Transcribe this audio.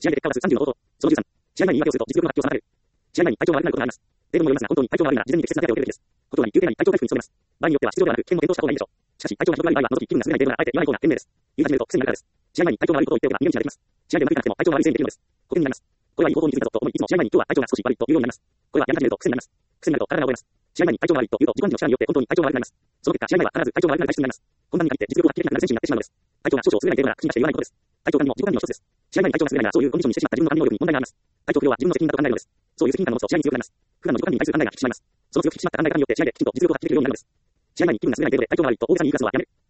試合で結果を出す30の冒頭。その13。試合前に言い訳をすると実力の発表を妨げる。試合前に体調が悪くなることがあります。データもよりますが、本当に体調が悪いなら事前に適切な手当てを受けるべきです。故障なり、休憩なり、体調回復に努めます。場合によっては出場ではなく、県も検討した方がいいでしょう。しかし、体調がひどくない場合は、除き気分が優れないデータならあえて言わない方が賢明です。言い始めると癖になるからです。試合前に体調が悪いことを言っておけば逃げ道ができます。試合でうまくいかなくても体調が悪いせいにできるのです。後手になります。これはいい方法に気づいたぞと思い、いつも試合前に今日は体調が少し悪いと言うようになります。これはやり始めると癖になります。癖になると体が覚えます。試合前に体調が悪いと言うと自己暗示の力によって本当に体調が悪くなります。その結果、試合前は必ず体調が悪くなる体質になります。本番に限って実力を発揮できなくなる選手になってしまうのです。体調が少々優れないデータなら口に出して言わないことです。体調管理も自己管理の一つです。試合前に体調が優れないならそういうコンディションにしてしまった自分の管理能力に問題があります。体調不良は自分の責任だと考えるのです。そういう責任感を持つと試合に強くなります。普段の自己管理に対する考えが引き締まります。その強く引き締まった考え方によって試合できちんと実力を発揮できるようになるのです。試合前に気分が優れないデータで体調が悪いと大げさに言い返すのはやめる。